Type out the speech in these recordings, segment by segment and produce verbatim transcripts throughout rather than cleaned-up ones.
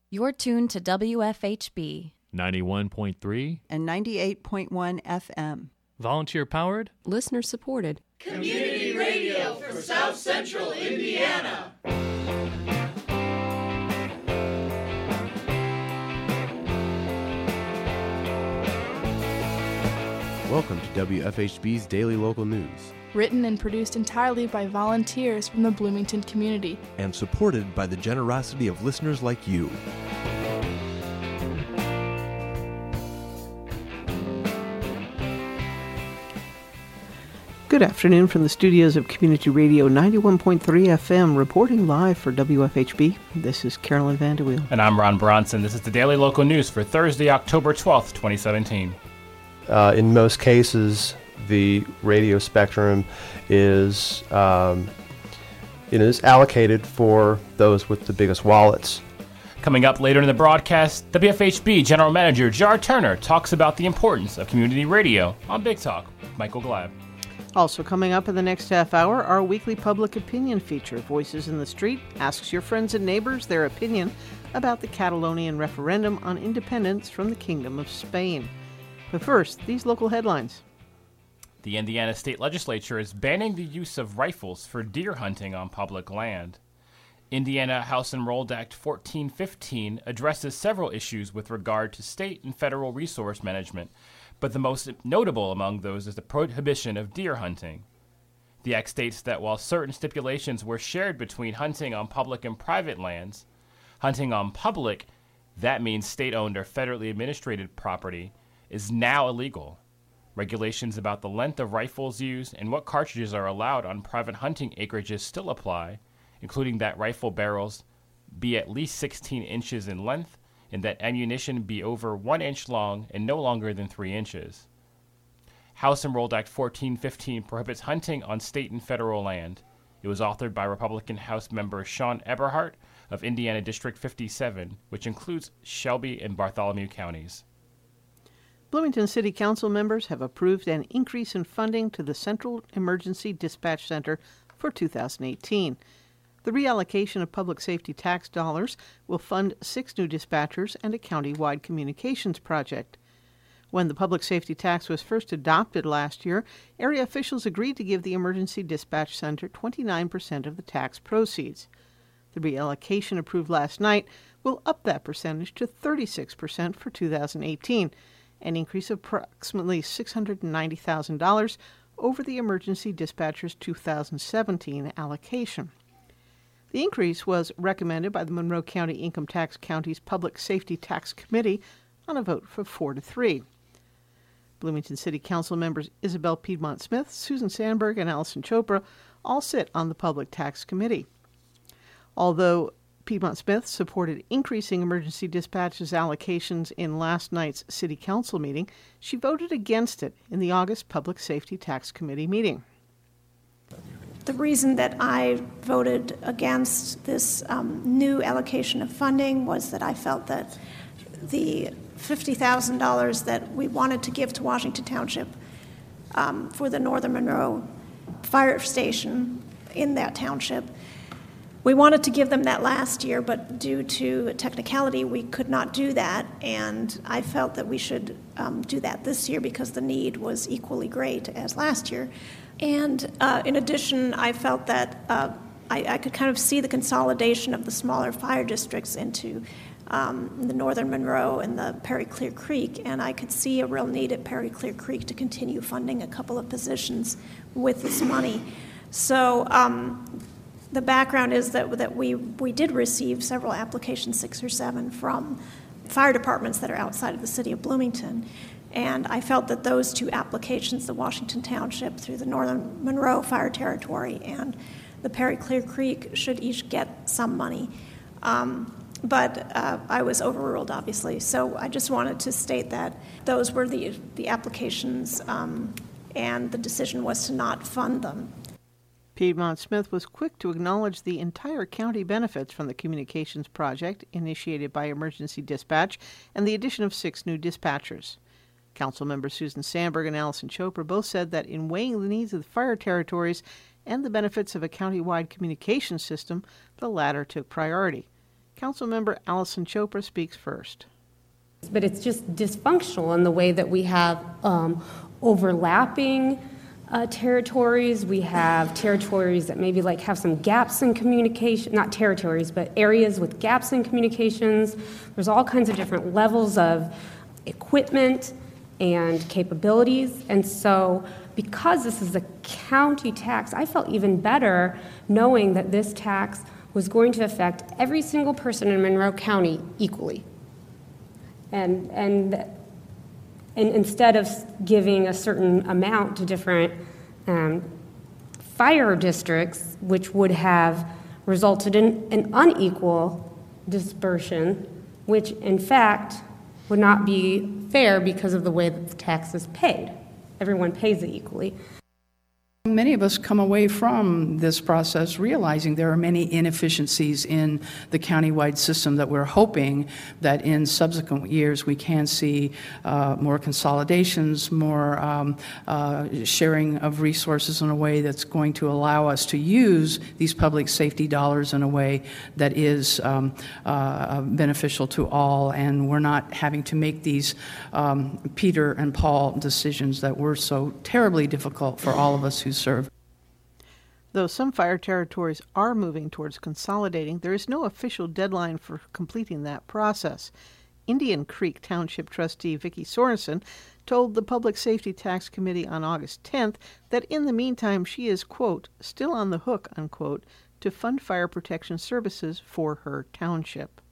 You're tuned to W F H B ninety-one point three and ninety-eight point one F M. Volunteer powered, listener supported. Community radio for South Central Indiana. Welcome to W F H B's Daily Local News. Written and produced entirely by volunteers from the Bloomington community. And supported by the generosity of listeners like you. Good afternoon from the studios of Community Radio ninety-one point three F M, reporting live for W F H B. This is Carolyn Vanderweel. And I'm Ron Bronson. This is the Daily Local News for Thursday, October twelfth, twenty seventeen. Uh, in most cases, the radio spectrum is, um, it is allocated for those with the biggest wallets. Coming up later in the broadcast, W F H B General Manager Jar Turner talks about the importance of community radio on Big Talk with Michael Glab. Also coming up in the next half hour, our weekly public opinion feature, Voices in the Street, asks your friends and neighbors their opinion about the Catalonian referendum on independence from the Kingdom of Spain. But first, these local headlines. The Indiana State Legislature is banning the use of rifles for deer hunting on public land. Indiana House Enrolled Act fourteen fifteen addresses several issues with regard to state and federal resource management, but the most notable among those is the prohibition of deer hunting. The act states that while certain stipulations were shared between hunting on public and private lands, hunting on public, that means state-owned or federally administrated property, is now illegal. Regulations about the length of rifles used and what cartridges are allowed on private hunting acreages still apply, including that rifle barrels be at least sixteen inches in length and that ammunition be over one inch long and no longer than three inches. House Enrolled Act fourteen fifteen prohibits hunting on state and federal land. It was authored by Republican House member Sean Eberhart of Indiana District fifty-seven, which includes Shelby and Bartholomew counties. Bloomington City Council members have approved an increase in funding to the Central Emergency Dispatch Center for two thousand eighteen. The reallocation of public safety tax dollars will fund six new dispatchers and a county-wide communications project. When the public safety tax was first adopted last year, area officials agreed to give the Emergency Dispatch Center twenty-nine percent of the tax proceeds. The reallocation approved last night will up that percentage to thirty-six percent for two thousand eighteen, an increase of approximately six hundred ninety thousand dollars over the Emergency Dispatcher's two thousand seventeen allocation. The increase was recommended by the Monroe County Income Tax County's Public Safety Tax Committee on a vote of four to three. Bloomington City Council members Isabel Piedmont Smith, Susan Sandberg, and Allison Chopra all sit on the Public Tax Committee. Although Piedmont Smith supported increasing emergency dispatches allocations in last night's City Council meeting, she voted against it in the August Public Safety Tax Committee meeting. The reason that I voted against this um, new allocation of funding was that I felt that the fifty thousand dollars that we wanted to give to Washington Township um, for the Northern Monroe Fire Station in that township, we wanted to give them that last year, but due to a technicality, we could not do that, and I felt that we should um, do that this year because the need was equally great as last year. And uh, in addition, I felt that uh, I, I could kind of see the consolidation of the smaller fire districts into um, the Northern Monroe and the Perry Clear Creek, and I could see a real need at Perry Clear Creek to continue funding a couple of positions with this money. So um, the background is that that we, we did receive several applications, six or seven, from fire departments that are outside of the city of Bloomington. And I felt that those two applications, the Washington Township through the Northern Monroe Fire Territory and the Perry Clear Creek, should each get some money. Um, but uh, I was overruled, obviously. So I just wanted to state that those were the, the applications, um, and the decision was to not fund them. Piedmont Smith was quick to acknowledge the entire county benefits from the communications project initiated by Emergency Dispatch and the addition of six new dispatchers. Councilmembers Susan Sandberg and Allison Chopra both said that in weighing the needs of the fire territories and the benefits of a county-wide communication system, the latter took priority. Councilmember Allison Chopra speaks first. But it's just dysfunctional in the way that we have um, overlapping uh, territories. We have territories that maybe like have some gaps in communication, not territories, but areas with gaps in communications. There's all kinds of different levels of equipment and capabilities. And so because this is a county tax, I felt even better knowing that this tax was going to affect every single person in Monroe County equally. And, and, and instead of giving a certain amount to different um, fire districts, which would have resulted in an unequal dispersion, which in fact would not be fair because of the way that the tax is paid. Everyone pays it equally. Many of us come away from this process realizing there are many inefficiencies in the countywide system that we're hoping that in subsequent years we can see uh, more consolidations, more um, uh, sharing of resources in a way that's going to allow us to use these public safety dollars in a way that is um, uh, beneficial to all, and we're not having to make these um, Peter and Paul decisions that were so terribly difficult for all of us who serve. Though some fire territories are moving towards consolidating, there is no official deadline for completing that process. Indian Creek Township trustee Vicki Sorensen told the Public Safety Tax Committee on August tenth that in the meantime she is, quote, still on the hook, unquote, to fund fire protection services for her township.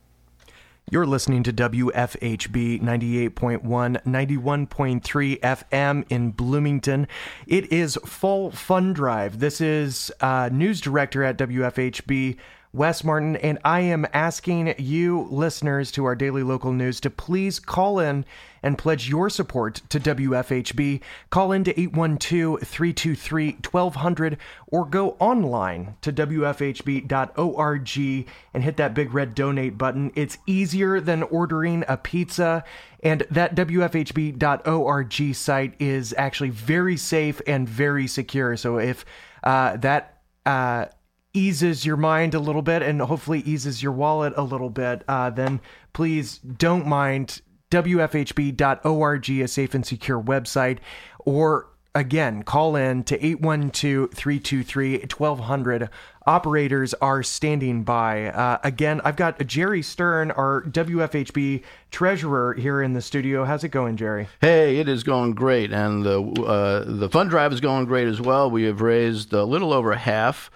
You're listening to W F H B ninety-eight point one, ninety-one point three F M in Bloomington. It is Fall Fund Drive. This is uh, news director at W F H B, Wes Martin, and I am asking you listeners to our daily local news to please call in and pledge your support to W F H B. Call in to eight one two, three two three, one two zero zero or go online to W F H B dot org and hit that big red donate button. It's easier than ordering a pizza, and that W F H B dot org site is actually very safe and very secure. So if uh, that uh, eases your mind a little bit and hopefully eases your wallet a little bit, uh, then please don't mind. W F H B dot org, a safe and secure website, or again, call in to eight one two, three two three, one two zero zero. Operators are standing by. Uh, again, I've got Jerry Stern, our W F H B treasurer, here in the studio. How's it going, Jerry? Hey, it is going great, and the uh, the fund drive is going great as well. We have raised a little over half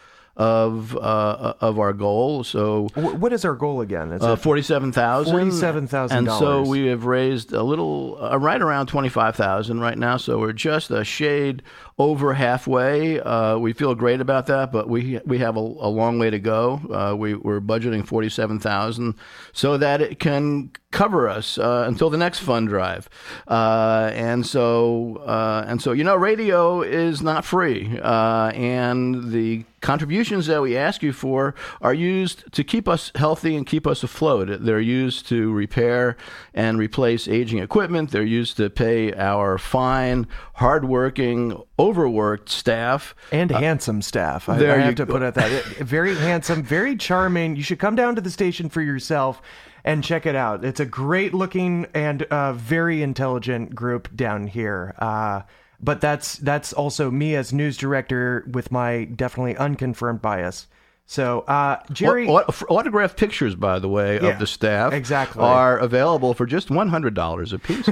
of uh, of our goal. So what is our goal again? Is uh, it forty-seven thousand dollars. forty-seven thousand dollars. And so we have raised a little, uh, right around twenty-five thousand dollars right now. So we're just a shade over halfway. Uh, we feel great about that, but we we have a, a long way to go. Uh, we, we're budgeting forty-seven thousand dollars so that it can cover us uh, until the next fund drive. Uh, and so, uh, and so, you know, radio is not free, uh, and the contributions that we ask you for are used to keep us healthy and keep us afloat. They're used to repair and replace aging equipment. They're used to pay our fine, hardworking, overworked staff. And uh, handsome staff. I, there I have you to go. put it that. Very handsome, very charming. You should come down to the station for yourself and check it out. It's a great looking and uh, very intelligent group down here. Uh, but that's that's also me as news director with my definitely unconfirmed bias. So, uh, Jerry... Aut- autographed pictures, by the way, yeah, of the staff exactly. are available for just one hundred dollars a piece.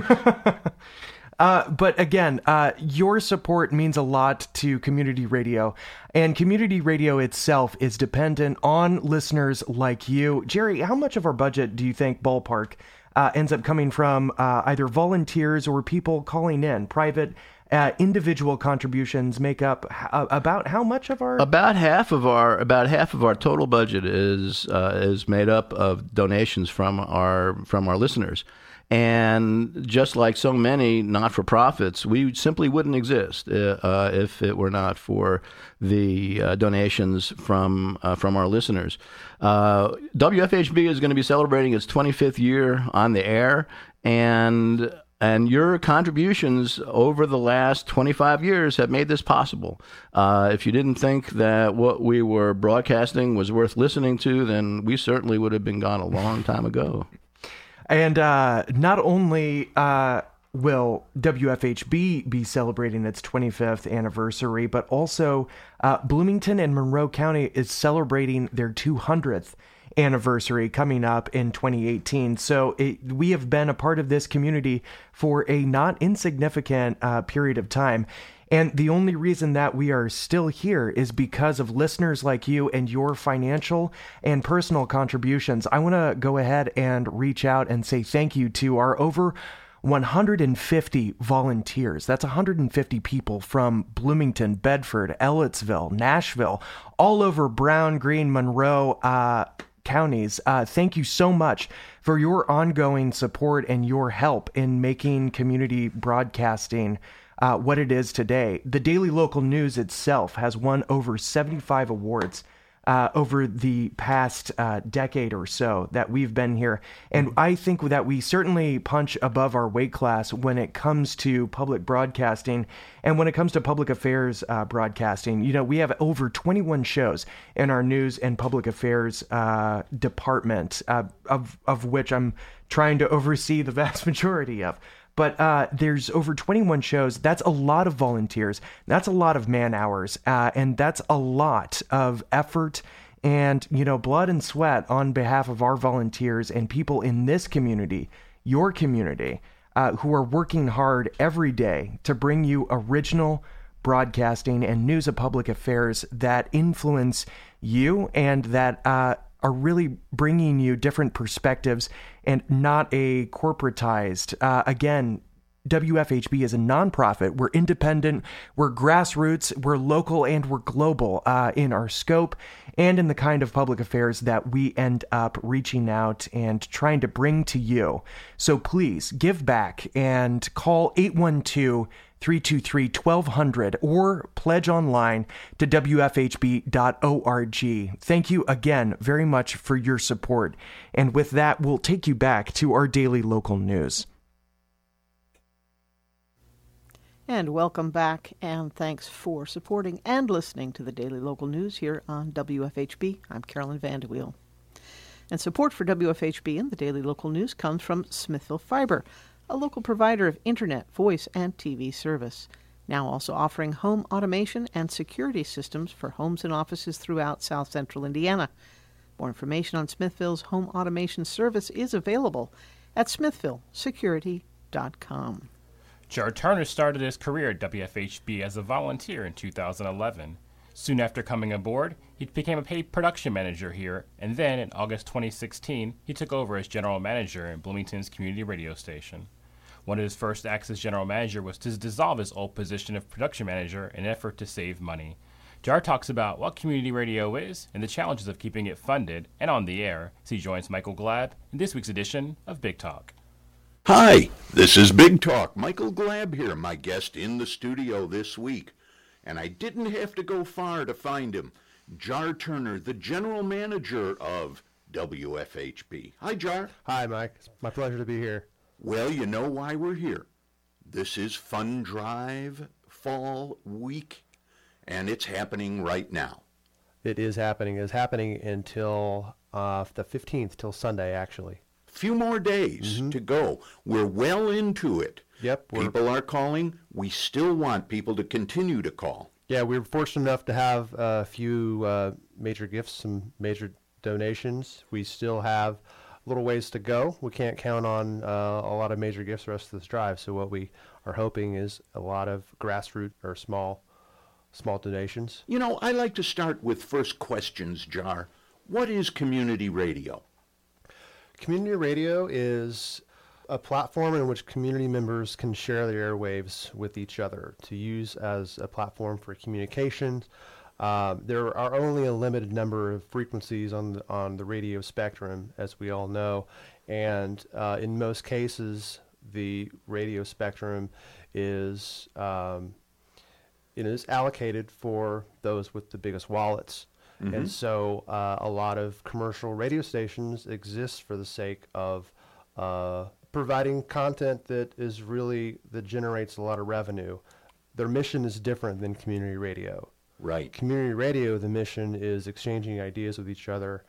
Uh, but again, uh, your support means a lot to community radio, and community radio itself is dependent on listeners like you. Jerry, how much of our budget do you think, ballpark, uh, ends up coming from uh, either volunteers or people calling in? Private, uh, individual contributions make up h- about how much of our about half of our about half of our total budget is uh, is made up of donations from our from our listeners. And just like so many not-for-profits, we simply wouldn't exist uh, uh, if it were not for the uh, donations from uh, from our listeners. Uh, W F H B is going to be celebrating its twenty-fifth year on the air, and And your contributions over the last twenty-five years have made this possible. Uh, if you didn't think that what we were broadcasting was worth listening to, then we certainly would have been gone a long time ago. And uh, not only uh, will W F H B be celebrating its twenty-fifth anniversary, but also uh, Bloomington and Monroe County is celebrating their two hundredth anniversary coming up in twenty eighteen. So it, we have been a part of this community for a not insignificant uh, period of time. And the only reason that we are still here is because of listeners like you and your financial and personal contributions. I want to go ahead and reach out and say thank you to our over one hundred fifty volunteers. That's one hundred fifty people from Bloomington, Bedford, Ellettsville, Nashville, all over Brown, Greene, Monroe, uh, counties. Uh, thank you so much for your ongoing support and your help in making community broadcasting uh, what it is today. The Daily Local News itself has won over seventy-five awards uh, over the past uh, decade or so that we've been here. And I think that we certainly punch above our weight class when it comes to public broadcasting and when it comes to public affairs uh, broadcasting. You know, we have over twenty-one shows in our news and public affairs uh, department, uh, of, of which I'm trying to oversee the vast majority of. But uh, there's over twenty-one shows. That's a lot of volunteers. That's a lot of man hours. Uh, and that's a lot of effort and, you know, blood and sweat on behalf of our volunteers and people in this community, your community, uh, who are working hard every day to bring you original broadcasting and news of public affairs that influence you and that uh, are really bringing you different perspectives and not a corporatized. Uh, again, W F H B is a nonprofit. We're independent, we're grassroots, we're local, and we're global uh, in our scope and in the kind of public affairs that we end up reaching out and trying to bring to you. So please give back and call eight one two, three two three, one two zero zero or pledge online to W F H B dot org. Thank you again very much for your support. And with that, we'll take you back to our daily local news. And welcome back, and thanks for supporting and listening to the Daily Local News here on W F H B. I'm Carolyn Vanderweel. And support for W F H B and the Daily Local News comes from Smithville Fiber, a local provider of internet, voice, and T V service, now also offering home automation and security systems for homes and offices throughout South Central Indiana. More information on Smithville's home automation service is available at smithville security dot com. Jar Turner started his career at W F H B as a volunteer in two thousand eleven. Soon after coming aboard, he became a paid production manager here, and then in August twenty sixteen, he took over as general manager in Bloomington's community radio station. One of his first acts as general manager was to dissolve his old position of production manager in an effort to save money. Jar talks about what community radio is and the challenges of keeping it funded and on the air as he joins Michael Glab in this week's edition of Big Talk. Hi, this is Big Talk. Michael Glab here, my guest in the studio this week. And I didn't have to go far to find him. Jar Turner, the general manager of W F H B. Hi, Jar. Hi, Mike. It's my pleasure to be here. Well, you know why we're here. This is Fund Drive Fall Week, and it's happening right now. It is happening. It's happening until uh, the fifteenth, till Sunday, actually. Few more days mm-hmm. to go. We're well into it. Yep. People are calling. We still want people to continue to call. Yeah, we were fortunate enough to have a few uh, major gifts, some major donations. We still have a little ways to go. We can't count on uh, a lot of major gifts the rest of this drive. So what we are hoping is a lot of grassroots or small, small donations. You know, I like to start with first questions, Jar. What is community radio? Community radio is a platform in which community members can share their airwaves with each other to use as a platform for communications. Um, there are only a limited number of frequencies on the, on the radio spectrum, as we all know, and uh, in most cases, the radio spectrum is um, it is allocated for those with the biggest wallets. Mm-hmm. And so uh, a lot of commercial radio stations exist for the sake of uh, providing content that is really, that generates a lot of revenue. Their mission is different than community radio. Right. Community radio, the mission is exchanging ideas with each other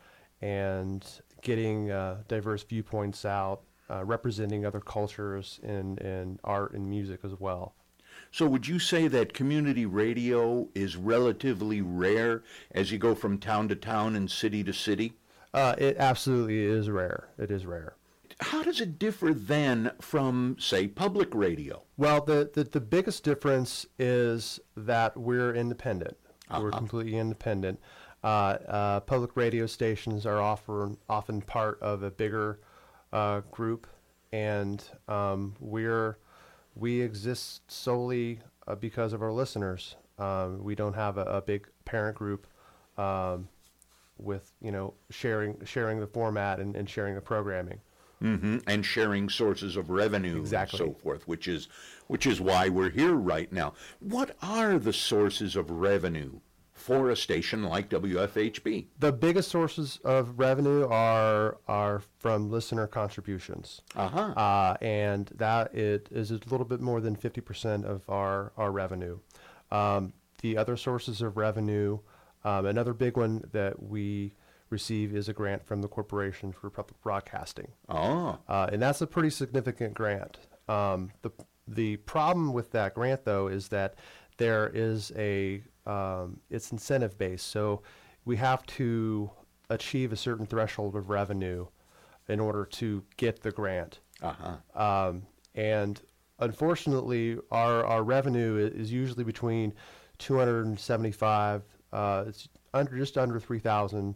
and getting uh, diverse viewpoints out, uh, representing other cultures in, in art and music as well. So would you say that community radio is relatively rare as you go from town to town and city to city? Uh, it absolutely is rare. It is rare. How does it differ then from, say, public radio? Well, the, the, the biggest difference is that we're independent. Uh-huh. We're completely independent. Uh, uh, public radio stations are often, often part of a bigger uh, group, and um, we're we exist solely uh, because of our listeners. Um, we don't have a, a big parent group um, with, you know, sharing sharing the format and, and sharing the programming. Mm-hmm. And sharing sources of revenue Exactly. and so forth, which is which is why we're here right now. What are the sources of revenue for a station like W F H B? The biggest sources of revenue are are from listener contributions. Uh-huh. Uh, and that it is a little bit more than fifty percent of our, our revenue. Um, the other sources of revenue, um, another big one that we receive is a grant from the Corporation for Public Broadcasting. Oh. Uh, and that's a pretty significant grant. Um, the the problem with that grant, though, is that there is a um, it's incentive based. So we have to achieve a certain threshold of revenue in order to get the grant. Uh-huh. Um, and unfortunately, our our revenue i- is usually between two hundred seventy-five. Uh, it's under just under three thousand.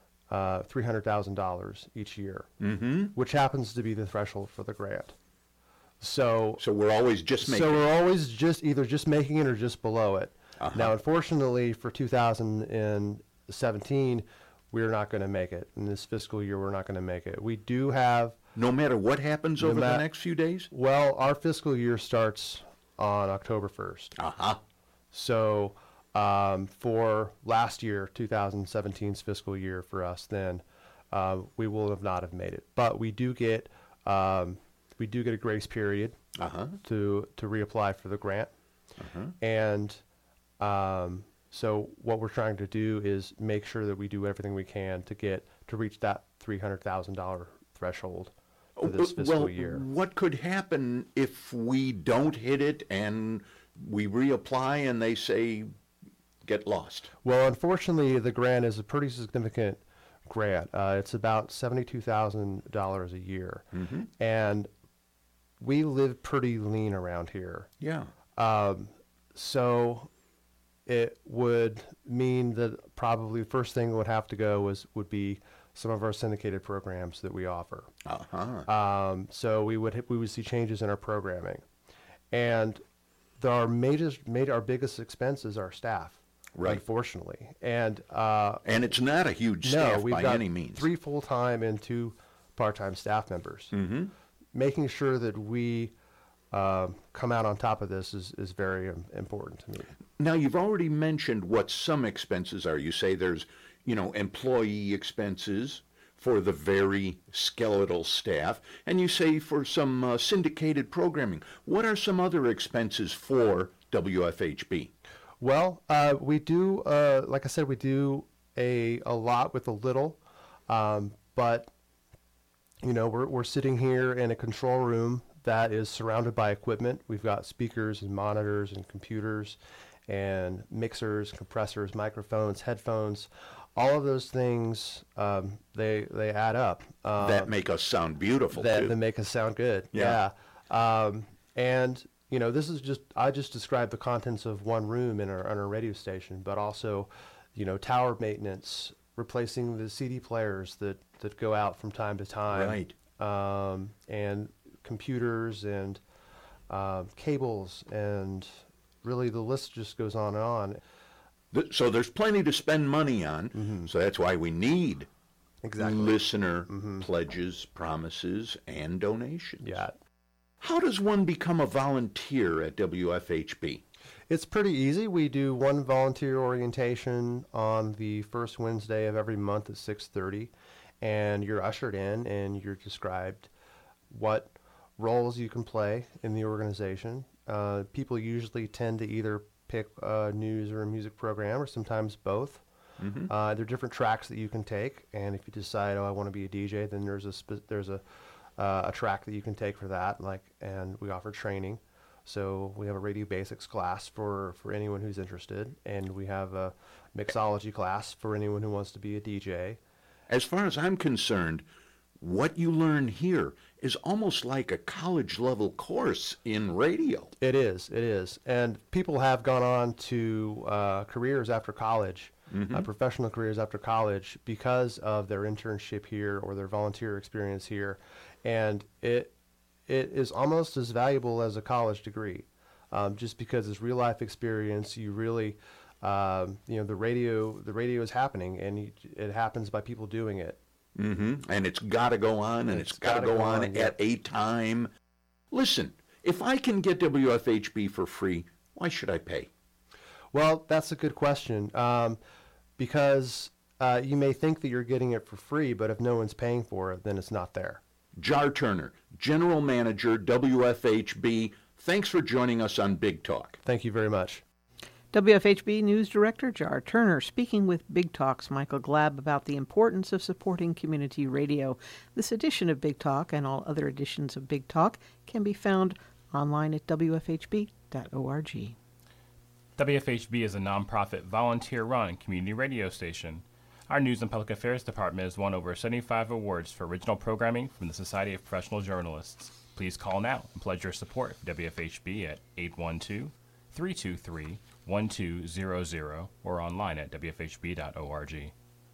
Uh, three hundred thousand dollars each year, Mm-hmm. which happens to be the threshold for the grant. So, So we're always just making so it. we're always just either just making it or just below it. Uh-huh. Now, unfortunately, for two thousand seventeen, we're not going to make it. In this fiscal year, we're not going to make it. We do have. No matter what happens no over ma- the next few days? Well, our fiscal year starts on October first. Uh-huh. So, um, for last year, twenty seventeen's fiscal year for us, then uh, we will have not have made it. But we do get um, we do get a grace period Uh-huh. to to reapply for the grant, Uh-huh. and um, so what we're trying to do is make sure that we do everything we can to get to reach that three hundred thousand dollar threshold for this Uh, fiscal well, year. what could happen if we don't hit it and we reapply and they say get lost? Well, unfortunately, the grant is a pretty significant grant. Uh, it's about seventy-two thousand dollars a year. Mhm. And we live pretty lean around here. Yeah. Um, so it would mean that probably the first thing that would have to go was would be some of our syndicated programs that we offer. Uh-huh. Um, so we would we would see changes in our programming, and the, our major, major our biggest expense is our staff. Right. Unfortunately, and uh, And it's not a huge no, staff we've by got any means. Three full time and two part time staff members. Mm-hmm. Making sure that we uh, come out on top of this is is very um, important to me. Now, you've already mentioned what some expenses are. You say there's, you know, employee expenses for the very skeletal staff, and you say for some uh, syndicated programming. What are some other expenses for W F H B? Well, uh, we do, uh, like I said, we do a a lot with a little, um, but you know, we're we're sitting here in a control room that is surrounded by equipment. We've got speakers and monitors and computers and mixers, compressors, microphones, headphones. All of those things, um, they they add up. Uh, that make us sound beautiful, that, too. that make us sound good. Yeah. Yeah. Um, and you know, this is just I just described the contents of one room in our on our radio station, but also, you know, tower maintenance, replacing the C D players that that go out from time to time. Right. Um, and computers and uh, cables, and really the list just goes on and on. Th- So there's plenty to spend money on. Mm-hmm. So that's why we need Exactly. listener Mm-hmm. pledges, promises, and donations. Yeah. How does one become a volunteer at W F H B? It's pretty easy. We do one volunteer orientation on the first Wednesday of every month at six thirty, and you're ushered in and you're described what roles you can play in the organization. Uh, people usually tend to either pick a news or a music program, or sometimes both. Mm-hmm. Uh, there are different tracks that you can take, and if you decide, oh, I want to be a D J, then there's a spe- there's a uh, a track that you can take for that. Like, and we offer training, so we have a radio basics class for, for anyone who's interested, and we have a mixology class for anyone who wants to be a D J. As far as I'm concerned, what you learn here is almost like a college-level course in radio. It is, it is. And people have gone on to uh, careers after college, mm-hmm. uh, professional careers after college, because of their internship here or their volunteer experience here. And it it is almost as valuable as a college degree, um, just because it's real-life experience. You really, um, you know, the radio, the radio is happening, and you, it happens by people doing it. Mm-hmm. And it's got to go on, and it's, it's got to go, go on, on at a time. Listen, if I can get W F H B for free, why should I pay? Well, that's a good question, um, because uh, you may think that you're getting it for free, but if no one's paying for it, then it's not there. Jar Turner, General Manager, W F H B, thanks for joining us on Big Talk. Thank you very much. W F H B News Director Jar Turner speaking with Big Talk's Michael Glab about the importance of supporting community radio. This edition of Big Talk and all other editions of Big Talk can be found online at w f h b dot org. W F H B is a nonprofit, volunteer-run community radio station. Our News and Public Affairs Department has won over seventy-five awards for original programming from the Society of Professional Journalists. Please call now and pledge your support for W F H B at eight one two, three two three, one two zero zero or online at w f h b dot org.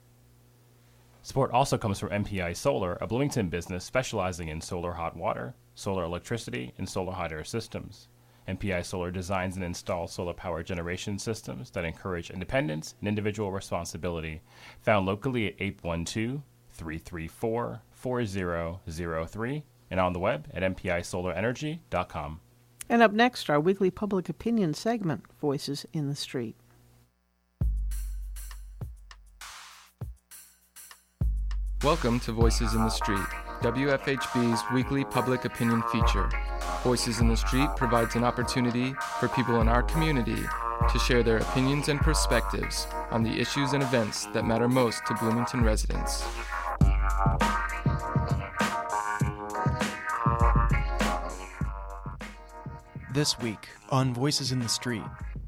Support also comes from M P I Solar, a Bloomington business specializing in solar hot water, solar electricity, and solar hot air systems. M P I Solar designs and installs solar power generation systems that encourage independence and individual responsibility. Found locally at eight one two, three three four, four zero zero three and on the web at m p i solar energy dot com. And up next, our weekly public opinion segment, Voices in the Street. Welcome to Voices in the Street, W F H B's weekly public opinion feature. Voices in the Street provides an opportunity for people in our community to share their opinions and perspectives on the issues and events that matter most to Bloomington residents. This week on Voices in the Street,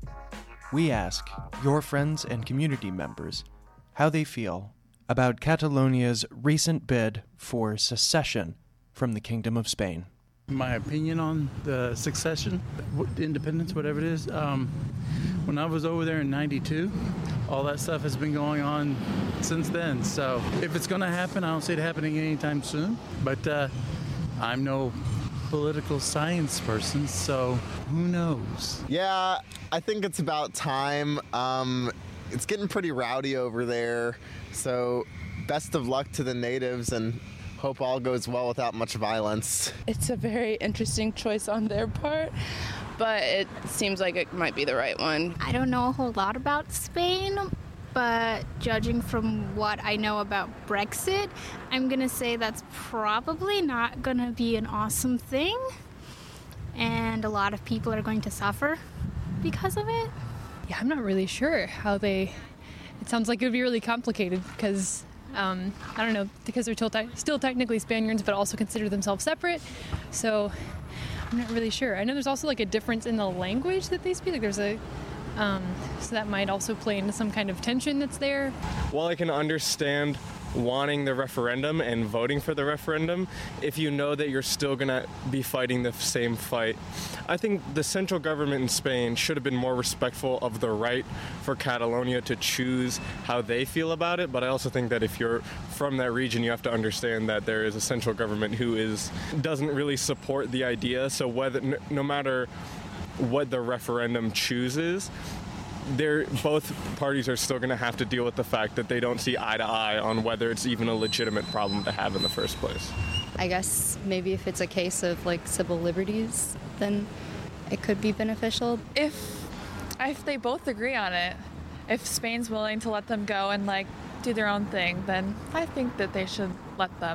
we ask your friends and community members how they feel about Catalonia's recent bid for secession from the Kingdom of Spain. My opinion on the succession, independence, whatever it is, um, when I was over there in ninety-two, all that stuff has been going on since then. So if it's going to happen, I don't see it happening anytime soon. But uh, I'm no political science person, so who knows? Yeah, I think it's about time. Um, it's getting pretty rowdy over there, so best of luck to the natives, and hope all goes well without much violence. It's a very interesting choice on their part, but it seems like it might be the right one. I don't know a whole lot about Spain, but judging from what I know about Brexit, I'm going to say that's probably not going to be an awesome thing, and a lot of people are going to suffer because of it. Yeah, I'm not really sure how they... It sounds like it would be really complicated because... Um, I don't know, because they're still, te- still technically Spaniards, but also consider themselves separate. So I'm not really sure. I know there's also like a difference in the language that they speak. Like there's a, um, so that might also play into some kind of tension that's there. While I can understand wanting the referendum and voting for the referendum, if you know that you're still going to be fighting the same fight, I think the central government in Spain should have been more respectful of the right for Catalonia to choose how they feel about it. But I also think that if you're from that region, you have to understand that there is a central government who is doesn't really support the idea. So whether no matter what the referendum chooses, they're, both parties are still going to have to deal with the fact that they don't see eye to eye on whether it's even a legitimate problem to have in the first place. I guess maybe if it's a case of like civil liberties, then it could be beneficial. If if they both agree on it, if Spain's willing to let them go and like do their own thing, then I think that they should let them.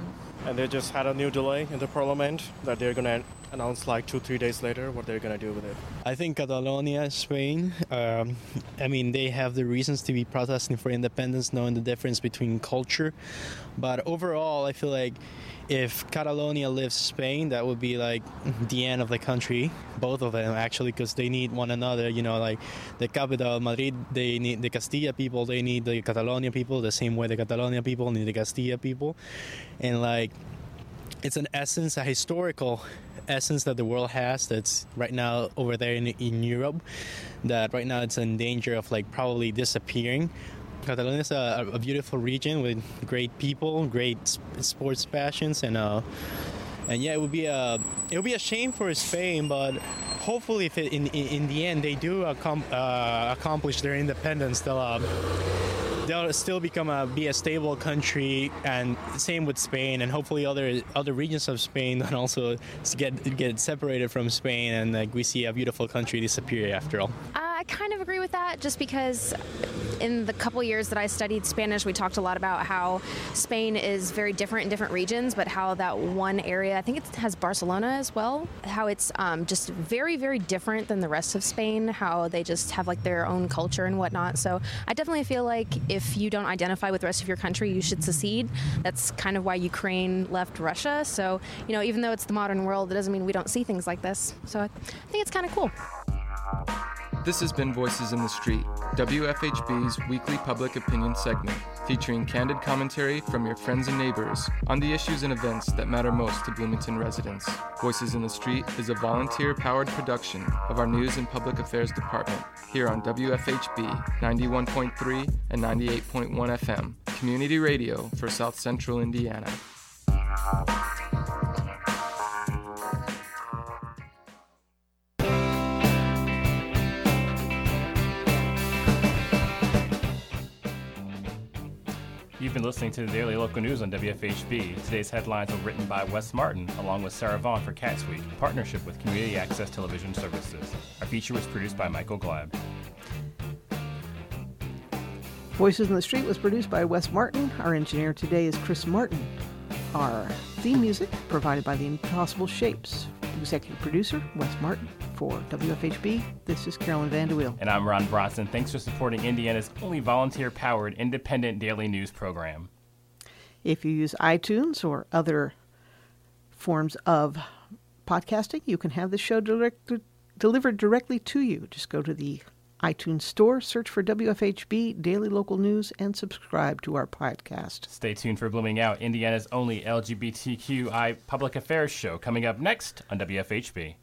and they just had a new delay in the parliament that they're going to announce like two, three days later what they're going to do with it. I think Catalonia, Spain, um, I mean, they have the reasons to be protesting for independence, knowing the difference between culture. But overall, I feel like if Catalonia leaves Spain, that would be like the end of the country, both of them actually, because they need one another. You know, like the capital, Madrid, they need the Castilla people, they need the Catalonia people, the same way the Catalonia people need the Castilla people. And like, it's an essence, a historical essence that the world has that's right now over there in, in Europe, that right now it's in danger of like probably disappearing. Catalonia is a, a beautiful region with great people, great sports passions, and uh, and yeah, it would be a it would be a shame for Spain, but hopefully, if it, in, in in the end they do accom- uh, accomplish their independence, they'll uh, they'll still become a be a stable country, and same with Spain, and hopefully other other regions of Spain that also get get separated from Spain, and like we see a beautiful country disappear after all. I kind of agree with that, just because in the couple years that I studied Spanish, we talked a lot about how Spain is very different in different regions, but how that one area, I think it has Barcelona as well, how it's um, just very, very different than the rest of Spain, how they just have like their own culture and whatnot. So I definitely feel like if you don't identify with the rest of your country, you should secede. That's kind of why Ukraine left Russia. So, you know, even though it's the modern world, it doesn't mean we don't see things like this. So I think it's kind of cool. This has been Voices in the Street, W F H B's weekly public opinion segment, featuring candid commentary from your friends and neighbors on the issues and events that matter most to Bloomington residents. Voices in the Street is a volunteer-powered production of our News and Public Affairs Department here on W F H B ninety-one point three and ninety-eight point one F M, community radio for South Central Indiana. You've been listening to the Daily Local News on W F H B. Today's headlines were written by Wes Martin, along with Sarah Vaughn for Cats Week, in partnership with Community Access Television Services. Our feature was produced by Michael Glab. Voices in the Street was produced by Wes Martin. Our engineer today is Chris Martin. Our theme music provided by The Impossible Shapes. Executive producer, Wes Martin. For W F H B, this is Carolyn Vanderweel. And I'm Ron Bronson. Thanks for supporting Indiana's only volunteer-powered independent daily news program. If you use iTunes or other forms of podcasting, you can have the show direct, delivered directly to you. Just go to the iTunes store, search for W F H B Daily Local News, and subscribe to our podcast. Stay tuned for Blooming Out, Indiana's only L G B T Q I public affairs show, coming up next on W F H B.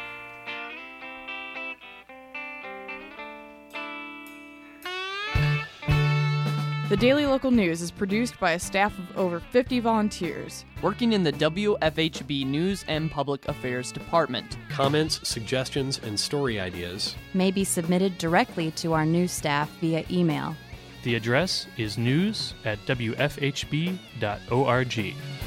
The Daily Local News is produced by a staff of over fifty volunteers working in the W F H B News and Public Affairs Department. Comments, suggestions, and story ideas may be submitted directly to our news staff via email. The address is news at w f h b dot org.